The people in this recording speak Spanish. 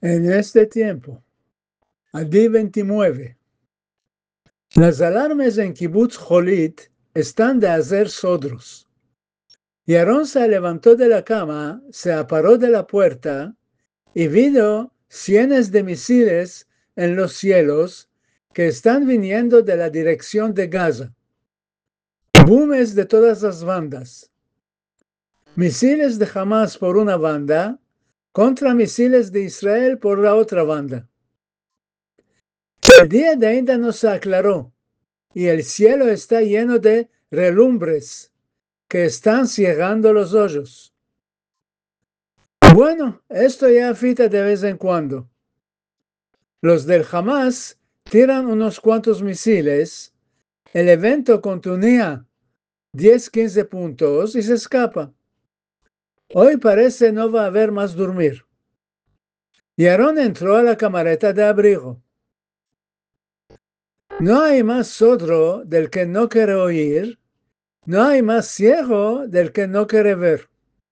En este tiempo, al día 29, las alarmas en Kibbutz Jolit están de hacer sodros. Y Aarón se levantó de la cama, se aparó de la puerta y vio cientos de misiles en los cielos que están viniendo de la dirección de Gaza. Boomes de todas las bandas. Misiles de Hamas por una banda contra misiles de Israel por la otra banda. El día de ainda no se aclaró y el cielo está lleno de relumbres que están ciegando los ojos. Bueno, esto ya fita de vez en cuando. Los del Hamas tiran unos cuantos misiles, el evento contenía 10-15 puntos y se escapa. Hoy parece no va a haber más dormir. Y Aarón entró a la camareta de abrigo. No hay más sordo del que no quiere oír, no hay más ciego del que no quiere ver.